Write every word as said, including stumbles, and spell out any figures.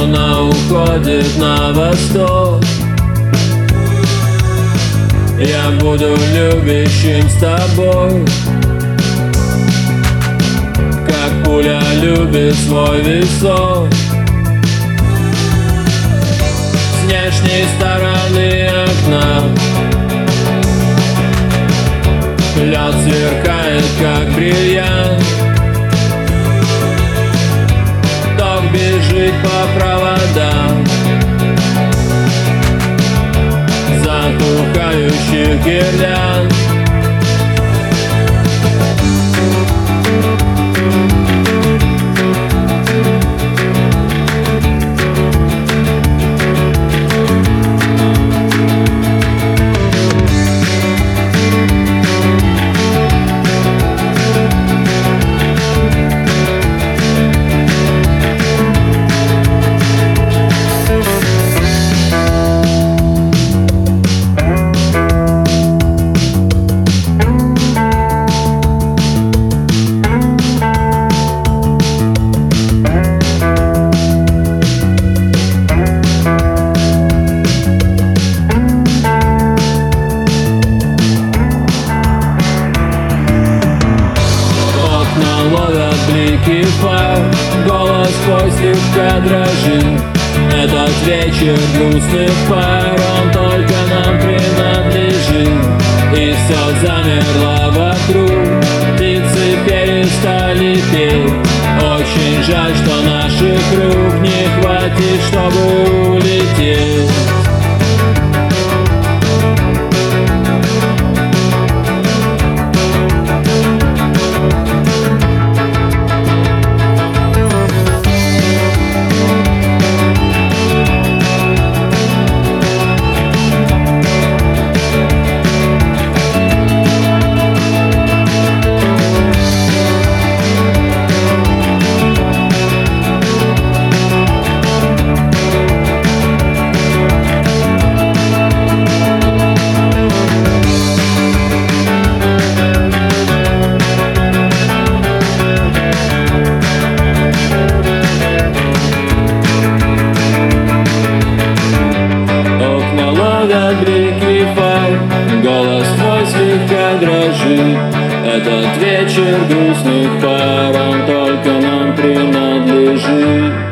Луна уходит на восток. Я буду любящим с тобой, как пуля любит свой висок. С внешней стороны окна лед сверкает, как бриллиант. Ток бежит по проводам затухающих гирлянд. Ловят блики фар, голос твой слегка дрожит. Этот вечер грустных пар, он только нам принадлежит. И все замерло вокруг, птицы перестали петь. Очень жаль, что наших рук не хватит, чтобы улететь. Блики фар, голос твой слегка дрожит. Этот вечер грустных пар, он только нам принадлежит.